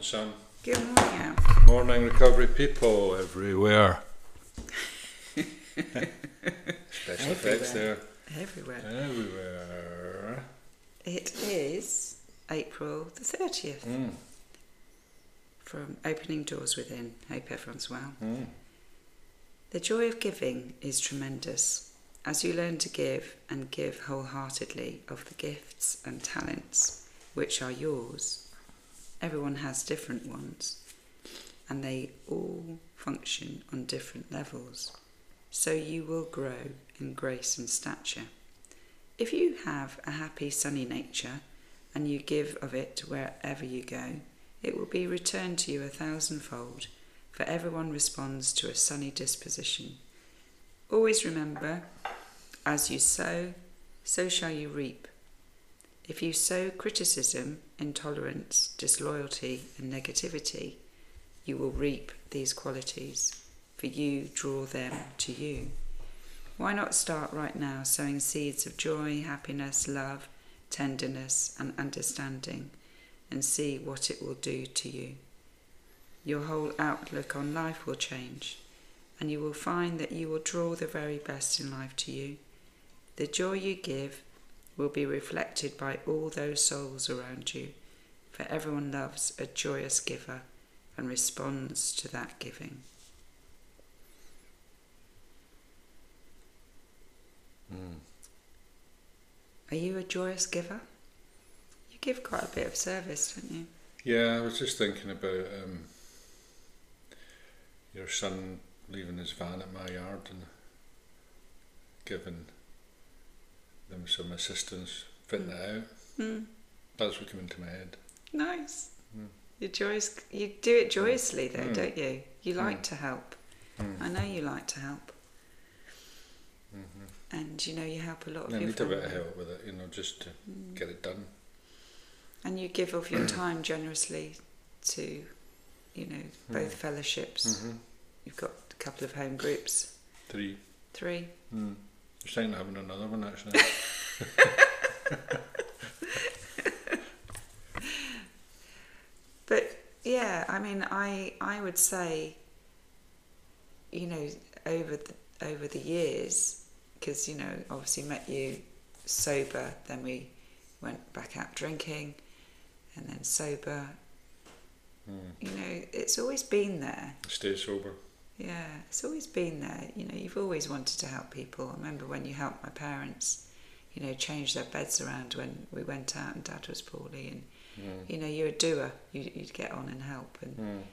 Sam. Good morning, Al. Morning, recovery people everywhere. Special effects there. Everywhere. It is April the 30th. From Opening Doors Within. Hope everyone's well. The joy of giving is tremendous. As you learn to give and give wholeheartedly of the gifts and talents which are yours, everyone has different ones, and they all function on different levels, so you will grow in grace and stature. If you have a happy, sunny nature, and you give of it wherever you go, it will be returned to you 1,000-fold, for everyone responds to a sunny disposition. Always remember, as you sow, so shall you reap. If you sow criticism, intolerance, disloyalty, and negativity, you will reap these qualities, for you draw them to you. Why not start right now sowing seeds of joy, happiness, love, tenderness, and understanding, and see what it will do to you? Your whole outlook on life will change, and you will find that you will draw the very best in life to you. The joy you give will be reflected by all those souls around you, for everyone loves a joyous giver and responds to that giving. Are you a joyous giver? You give quite a bit of service, don't you? Yeah, I was just thinking about your son leaving his van at my yard and giving them some assistance fitting it out. That's what came into my head. Nice. You do it joyously though, don't you? You like to help. I know you like to help. And you help a lot of I your need a bit of family. help with it, just to get it done. And you give of your time generously to, both fellowships. You've got a couple of home groups. 3. 3. You're starting to having another one actually. But yeah, I mean, I would say, over the years, because obviously met you sober, then we went back out drinking, and then sober. It's always been there. Stay sober. Yeah, it's always been there. You've always wanted to help people. I remember when you helped my parents, change their beds around when we went out and Dad was poorly, and you're a doer. You'd get on and help, and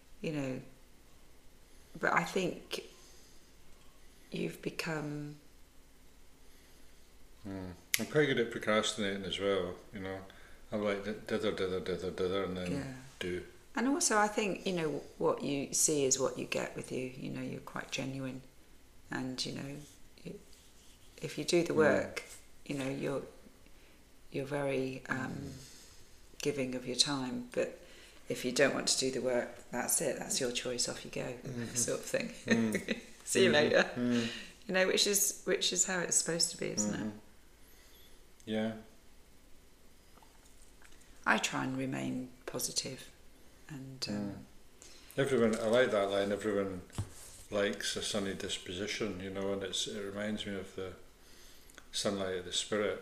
But I think you've become. I'm quite good at procrastinating as well. I'm like dither, and then do. And also, I think what you see is what you get with you. You're quite genuine, and if you do the work, you're very giving of your time. But if you don't want to do the work, that's it. That's your choice. Off you go, sort of thing. See you later. Which is how it's supposed to be, isn't it? Yeah. I try and remain positive, and everyone. I like that line. Everyone likes a sunny disposition, and it reminds me of the sunlight of the spirit.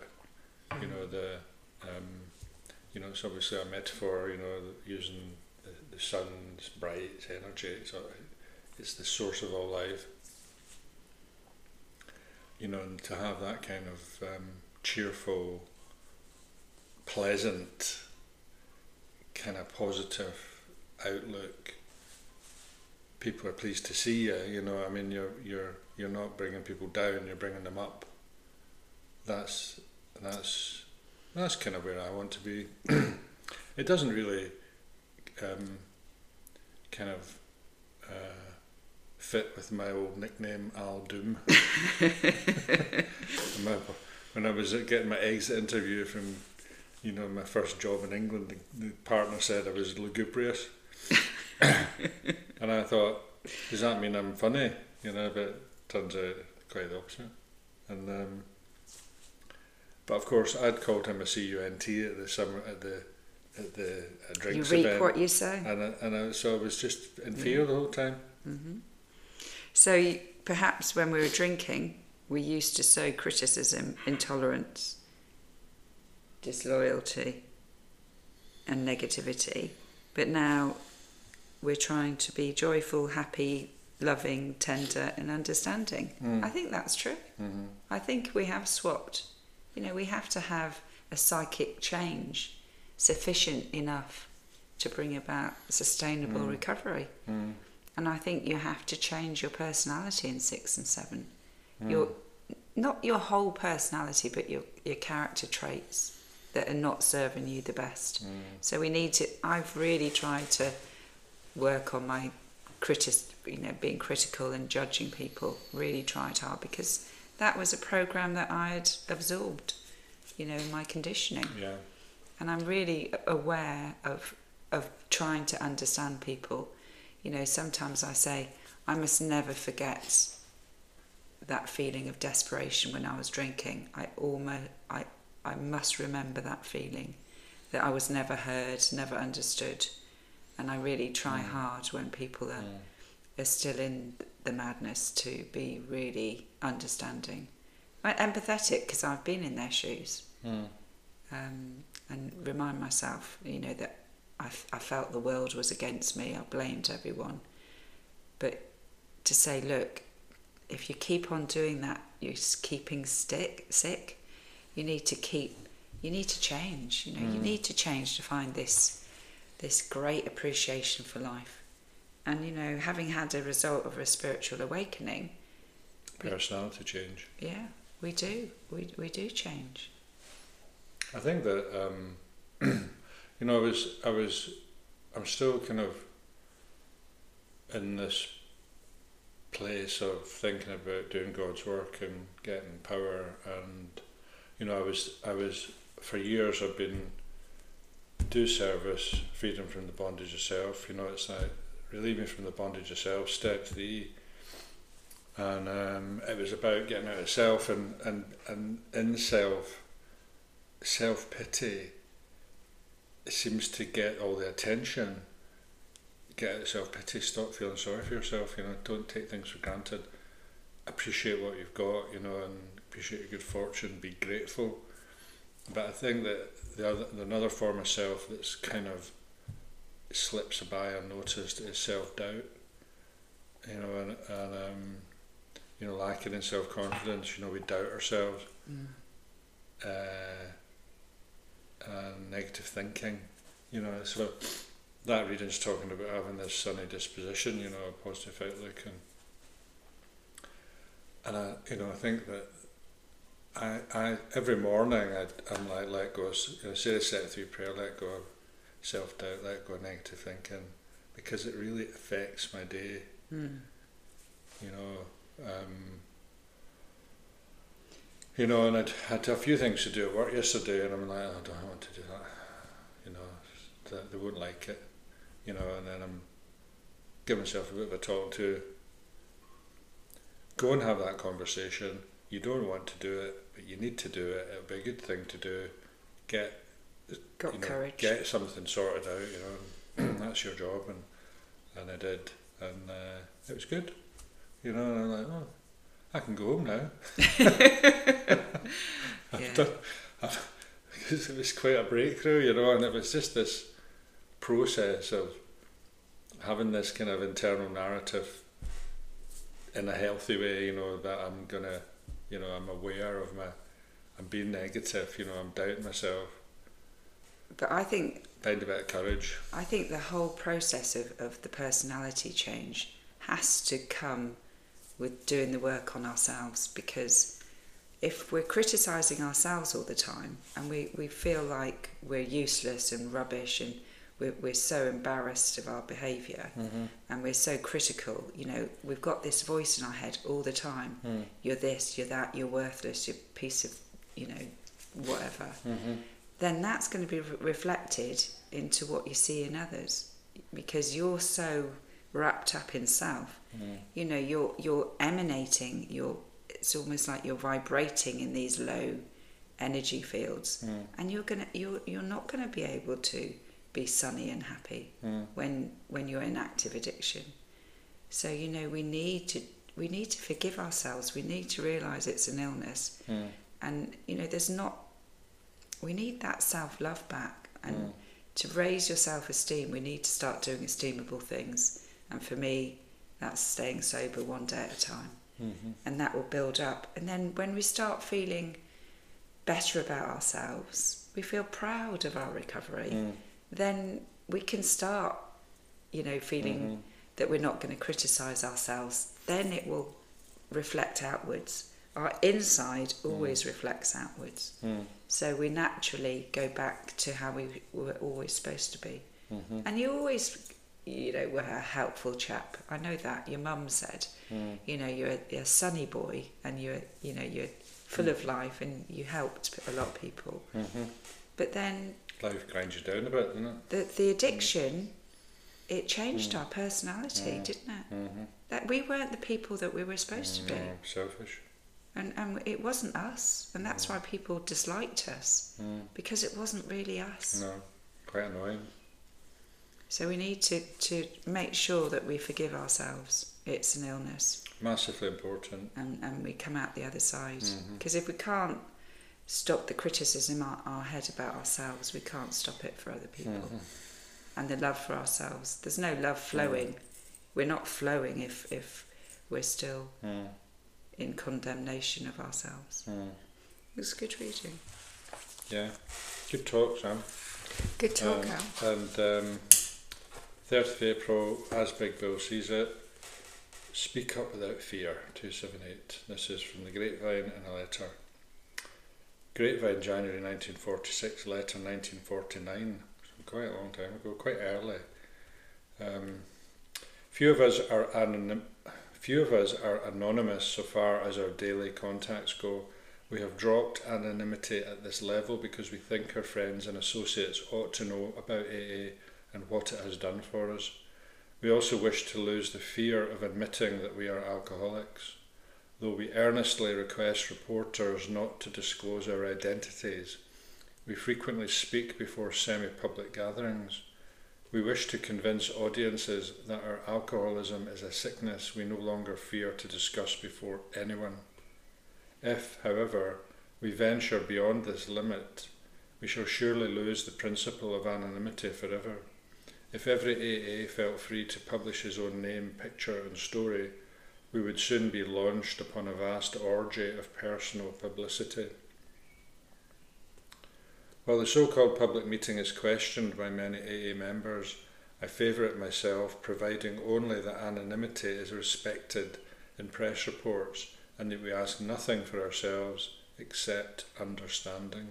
It's obviously a metaphor. Using the sun's bright, its energy. It's the source of all life. And to have that kind of cheerful, pleasant, kind of positive outlook, people are pleased to see you. You're not bringing people down, you're bringing them up. That's kind of where I want to be. It doesn't really fit with my old nickname, Al Doom. When I was getting my exit interview from my first job in England, the partner said I was lugubrious. And I thought, does that mean I'm funny? But it turns out quite the opposite. And but of course I'd called him a CUNT at the at the drinks you reap event. what you sow. So I was just in fear the whole time. Mm-hmm. So perhaps when we were drinking, we used to sow criticism, intolerance, disloyalty and negativity, but now we're trying to be joyful, happy, loving, tender and understanding. I think that's true. Mm-hmm. I think we have swapped. We have to have a psychic change sufficient enough to bring about sustainable recovery. And I think you have to change your personality in 6 and 7. Not your whole personality, but your character traits that are not serving you the best. So we need to. I've really tried to work on my being critical and judging people. Really tried hard, because that was a program that I had absorbed, in my conditioning. Yeah. And I'm really aware of trying to understand people. Sometimes I say I must never forget that feeling of desperation when I was drinking. I must remember that feeling, that I was never heard, never understood. And I really try hard when people are still in the madness to be really understanding. Empathetic, because I've been in their shoes. And remind myself, that I felt the world was against me. I blamed everyone. But to say, look, if you keep on doing that, you're keeping sick. You need to change. You need to change to find this great appreciation for life. And having had a result of a spiritual awakening, personality change. Yeah, we do. We do change. I think that I'm still kind of in this place of thinking about doing God's work and getting power, and I was for years I've been do service, freedom from the bondage of self. It's like relieving from the bondage of self, step 3, and it was about getting out of self and in self-pity seems to get all the attention. Get out of self-pity, stop feeling sorry for yourself, don't take things for granted, appreciate what you've got, and appreciate your good fortune, be grateful. But I think that another form of self that's kind of slips by unnoticed is self-doubt, and lacking in self-confidence. We doubt ourselves. Negative thinking, so that reading's talking about having this sunny disposition, a positive outlook, and I think that I every morning I'm like, let go, say the set 3 prayer, let go of self-doubt, let go of negative thinking, because it really affects my day. And I'd had a few things to do at work yesterday, and I'm like, I don't want to do that. They won't like it, and then I'm giving myself a bit of a talk to go and have that conversation. You don't want to do it, but you need to do it. It'll be a good thing to do. Courage. Get something sorted out, that's your job, and I did, and it was good, and I'm like, oh, I can go home now. Because it was quite a breakthrough, and it was just this process of having this kind of internal narrative in a healthy way, that I'm gonna, I'm aware of I'm being negative, I'm doubting myself. But I think find a bit of courage. I think the whole process of the personality change has to come with doing the work on ourselves, because if we're criticising ourselves all the time and we feel like we're useless and rubbish and we're so embarrassed of our behaviour, and we're so critical, we've got this voice in our head all the time. You're this, you're that, you're worthless, you're a piece of, whatever. Then that's going to be reflected into what you see in others, because you're so wrapped up in self. You're emanating, it's almost like you're vibrating in these low energy fields, and you're not going to be able to be sunny and happy when you're in active addiction. So we need to forgive ourselves. We need to realise it's an illness, and we need that self-love back, and to raise your self-esteem, we need to start doing esteemable things. And for me, that's staying sober one day at a time, and that will build up. And then when we start feeling better about ourselves, we feel proud of our recovery, then we can start, feeling that we're not going to criticise ourselves. Then it will reflect outwards. Our inside always reflects outwards. So we naturally go back to how we were always supposed to be. And you always, were a helpful chap. I know that. Your mum said, you're a sunny boy, and you're full of life, and you helped a lot of people. But then life grinds you down a bit, doesn't it? The addiction, it changed our personality, didn't it? That we weren't the people that we were supposed to be. Selfish. And it wasn't us, and that's why people disliked us, because it wasn't really us. No, quite annoying. So we need to make sure that we forgive ourselves. It's an illness. Massively important. And we come out the other side. Because if we can't stop the criticism in our head about ourselves, we can't stop it for other people. And the love for ourselves. There's no love flowing. We're not flowing if we're still in condemnation of ourselves. It was good reading. Yeah. Good talk, Sam. Good talk, Al. And 30th of April, as Big Bill sees it, Speak Up Without Fear, 278. This is from the Grapevine in a letter. Grapevine, January 1946, letter 1949. Quite a long time ago, quite early. Few of us are anonymous so far as our daily contacts go. We have dropped anonymity at this level because we think our friends and associates ought to know about AA and what it has done for us. We also wish to lose the fear of admitting that we are alcoholics. Though we earnestly request reporters not to disclose our identities, we frequently speak before semi-public gatherings. We wish to convince audiences that our alcoholism is a sickness we no longer fear to discuss before anyone. If, however, we venture beyond this limit, we shall surely lose the principle of anonymity forever. If every AA felt free to publish his own name, picture and story, we would soon be launched upon a vast orgy of personal publicity. While the so-called public meeting is questioned by many AA members, I favour it myself, providing only that anonymity is respected in press reports and that we ask nothing for ourselves except understanding.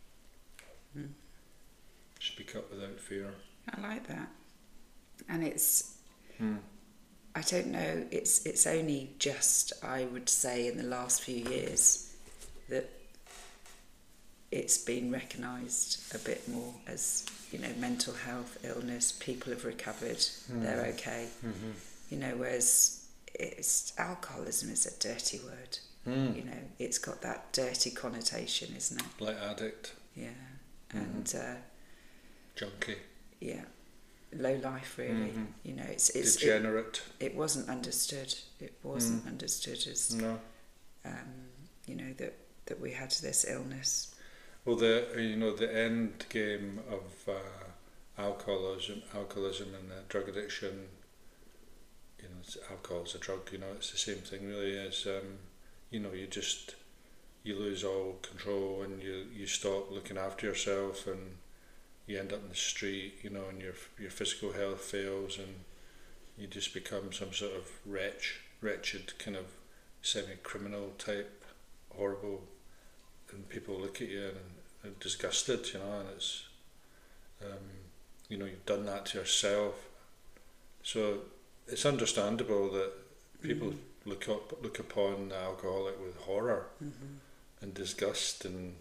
Speak up without fear. I like that. And it's, I don't know, it's only just, I would say, in the last few years that it's been recognised a bit more as, mental health, illness, people have recovered, they're okay. Whereas alcoholism is a dirty word. It's got that dirty connotation, isn't it? Like addict. Yeah. And junkie. Yeah. Low life, really. It's degenerate. It wasn't understood. It wasn't understood as that we had this illness. Well, the end game of alcoholism and drug addiction. Alcohol is a drug. It's the same thing, really. As you lose all control and you stop looking after yourself and you end up in the street, and your physical health fails and you just become some sort of wretched kind of semi-criminal type, horrible, and people look at you and are disgusted, and it's, you've done that to yourself. So it's understandable that people look upon the alcoholic with horror and disgust and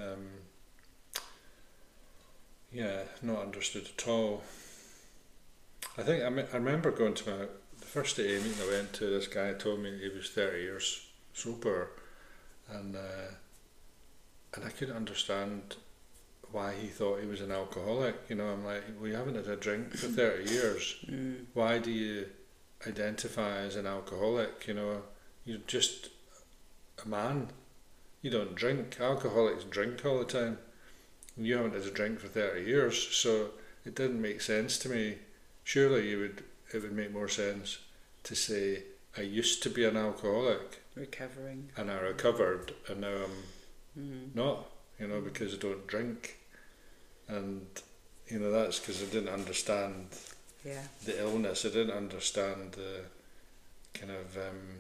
not understood at all. I think I remember going to the first AA meeting I went to. This guy told me he was 30 years sober, and I couldn't understand why he thought he was an alcoholic. You know, I'm like, well, you haven't had a drink for 30 years. Why do you identify as an alcoholic? You know, you're just a man. You don't drink. Alcoholics drink all the time. You haven't had a drink for 30 years, so it didn't make sense to me. Surely it would make more sense to say, I used to be an alcoholic. Recovering. And I recovered, and now I'm not, you know, because I don't drink. And, you know, that's because I didn't understand the illness. I didn't understand the kind of,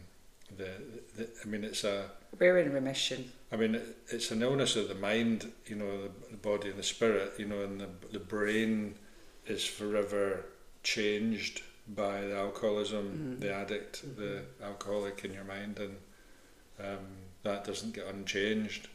I mean, it's a... We're in remission. I mean, it's an illness of the mind, you know, the body and the spirit, you know, and the brain is forever changed by the alcoholism, the addict, the alcoholic in your mind, and that doesn't get unchanged.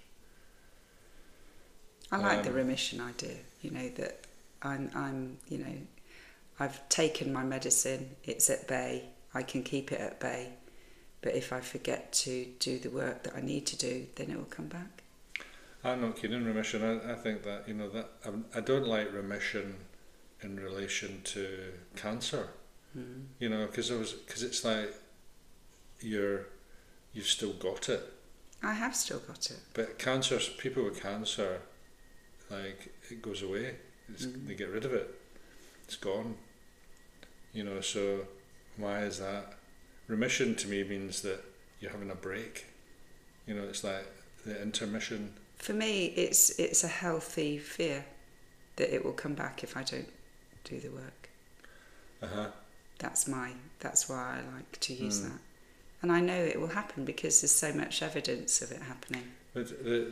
I like the remission idea, you know, that I'm, you know, I've taken my medicine, it's at bay, I can keep it at bay, but if I forget to do the work that I need to do, then it will come back. I'm not keen on remission. I think that, you know, that I don't like remission in relation to cancer. You know, because it's like you've still got it. I have still got it. But cancer, people with cancer, like, it goes away. They get rid of it. It's gone. You know, so why is that? Remission to me means that you're having a break. You know, it's like the intermission. For me, it's a healthy fear that it will come back if I don't do the work. That's why I like to use that. And I know it will happen because there's so much evidence of it happening. But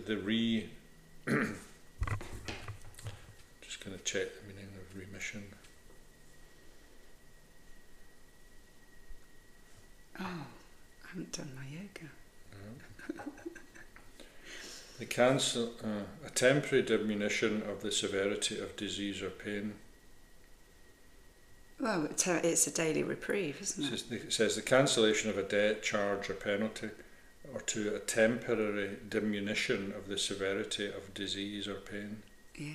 just going to check the meaning of remission. Oh, I haven't done my yoga. No. A temporary diminution of the severity of disease or pain. Well, it's a daily reprieve, isn't it? It says the cancellation of a debt, charge or penalty, or to a temporary diminution of the severity of disease or pain. Yeah.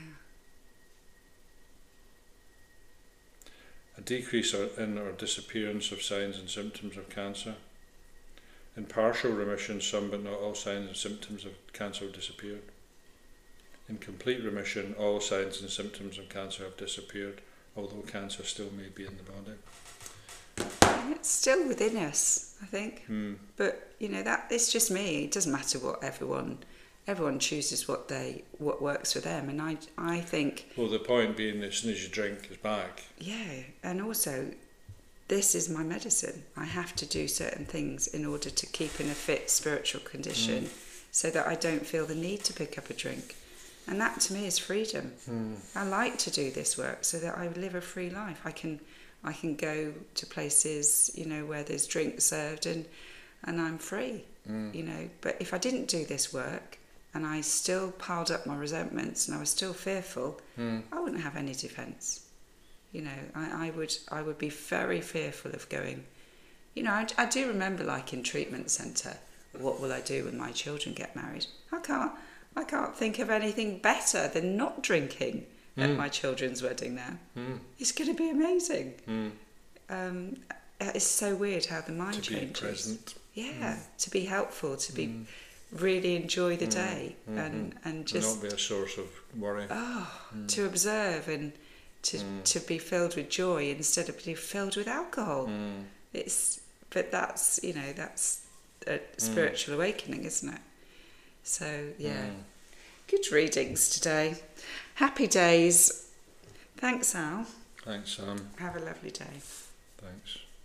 A decrease in or disappearance of signs and symptoms of cancer. In partial remission, some but not all signs and symptoms of cancer have disappeared. In complete remission, all signs and symptoms of cancer have disappeared, although cancer still may be in the body. It's still within us, I think. But, you know, that it's just me. It doesn't matter what everyone chooses what works for them, and I think... Well, the point being that as soon as you drink, it's back. Yeah, and also, this is my medicine. I have to do certain things in order to keep in a fit spiritual condition so that I don't feel the need to pick up a drink. And that to me is freedom. I like to do this work so that I live a free life. I can go to places, you know, where there's drinks served and I'm free, you know. But if I didn't do this work and I still piled up my resentments and I was still fearful, I wouldn't have any defence. You know, I would be very fearful of going. You know, I do remember, like in treatment centre, what will I do when my children get married? I can't think of anything better than not drinking at my children's wedding now. It's going to be amazing. It's so weird how the mind changes. To be present. Yeah, to be helpful, to be really enjoy the day and just... not be a source of worry. To observe and to be filled with joy instead of being filled with alcohol. But that's, you know, that's a spiritual awakening, isn't it? So, yeah. Good readings today. Happy days. Thanks, Al. Thanks, Sam. Have a lovely day. Thanks.